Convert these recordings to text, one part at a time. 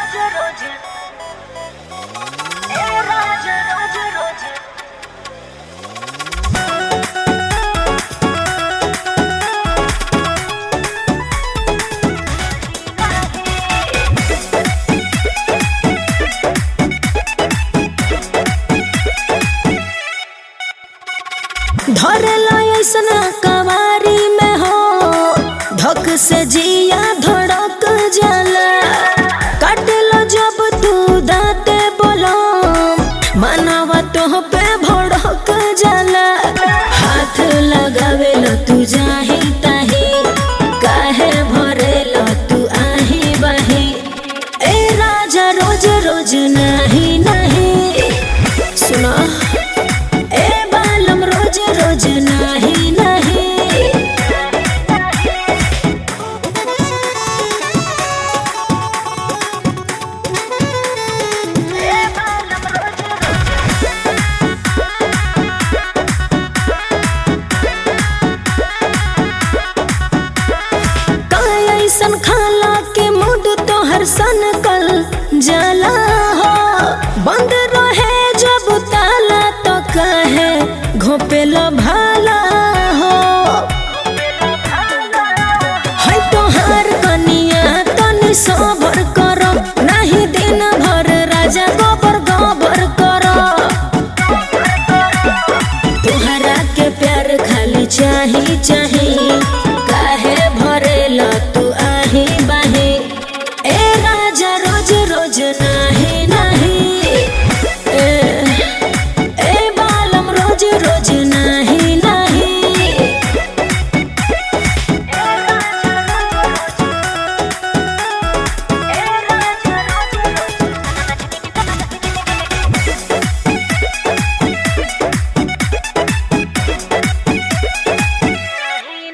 रोज ए राज रोज रोज धरला ऐसन कवारी में हो धक से जिया धड़क जाला काटलो जब तू दाते बोलो मनावा तो पे भड़क जाला हाथ लगावेलो तू जाही ताही काहे भरेलो तू आही बाही ए राजा रोज रोज नहीं नहीं सुना रोज नहीं नहीं ऐसन खाला के मूड तो हर सन कल जाला हो बंद रहे जब ताला तो कहे घोपेला भाला हो है तोहार कनिया तनी सबर करो नहीं दिन भर राजा गोबर गोबर करो तोहरा के प्यार खाली चाही चाही काहे भरेला तू आही बाही ए राजा रोज रोज नहीं नहीं ए बालम रोज रोज नहीं नहीं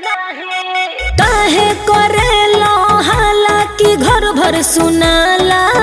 काहे करेलो हालांकि घर भर सुनाला